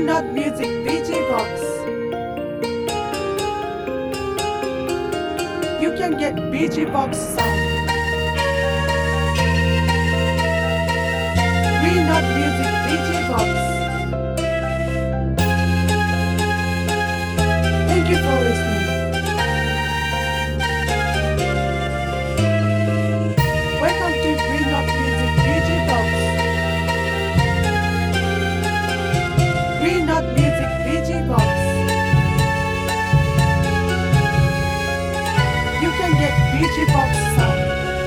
Not Music DJ Box. You can get BG Box sound. Not Music DJ Box. Thank you for listening. Welcome to Not Music DJ Box. Not Music DJ Box. You can get BG Box sound.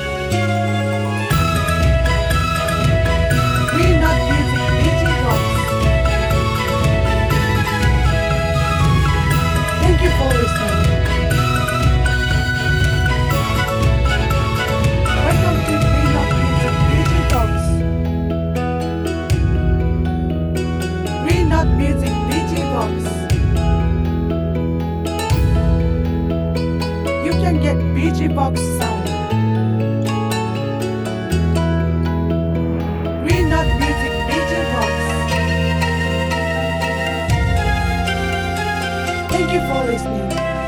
Not Music DJ Box. Thank you for listening. Welcome to Not Music DJ Box. Not Music DJ Box. You can get BG Box sound. Not Music DJ Box. Thank you for listening.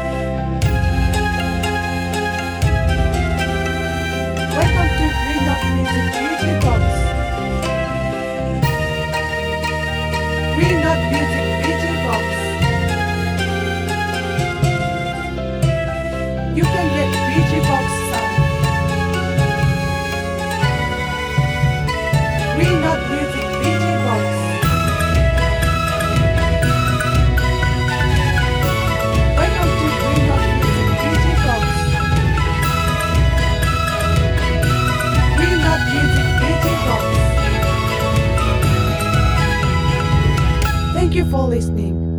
Welcome to Not Music DJ Box. Not Music DJ Box. You can get BG Box sound. Not Music DJ Box. Welcome to Not Music DJ Box. Not Music DJ Box. Thank you for listening.